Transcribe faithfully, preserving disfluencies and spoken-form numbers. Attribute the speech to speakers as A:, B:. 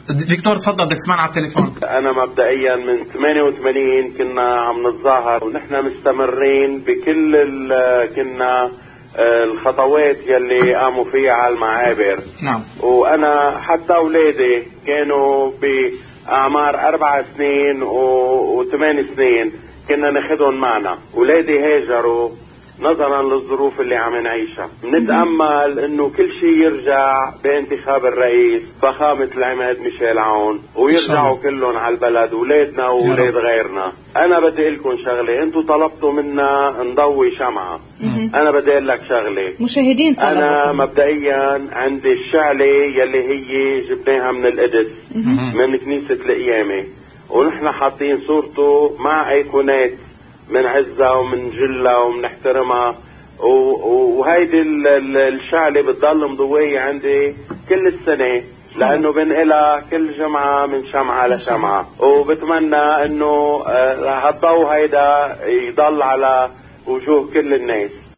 A: فيكتور تفضل، بدك تسمعنا على التليفون.
B: انا مبدئيا من ثمانية وثمانين كنا عم نتظاهر ونحن مستمرين بكل كنا الخطوات يلي قاموا فيها على المعابر.
A: نعم.
B: وانا حتى اولادي كانوا باعمار اربع سنين وثمان سنين كنا ناخذهم معنا. اولادي هاجروا نظرا للظروف اللي عم نعيشها. بنتأمل انه كل شيء يرجع بانتخاب الرئيس فخامة العماد ميشيل عون ويرجعوا كلهم على البلد، اولادنا واولاد غيرنا. انا بدي لكم شغله، انتم طلبتوا منا نضوي شمعة. انا بدي اقول لك شغله،
C: مشاهدين طلبوا.
B: انا مبدئيا عندي الشعلة يلي هي جبناها من القدس من كنيسة القيامة، ونحن حاطين صورته مع ايقونات من عزة ومن جلة ومن احترمها، وهيدي الشعلة بتضل مضوية عندي كل السنة لأنه بنقلها كل جمعة من شمعة لشمعة، وبتمنى أنه هالضوء هيدا يضل على وجوه كل الناس.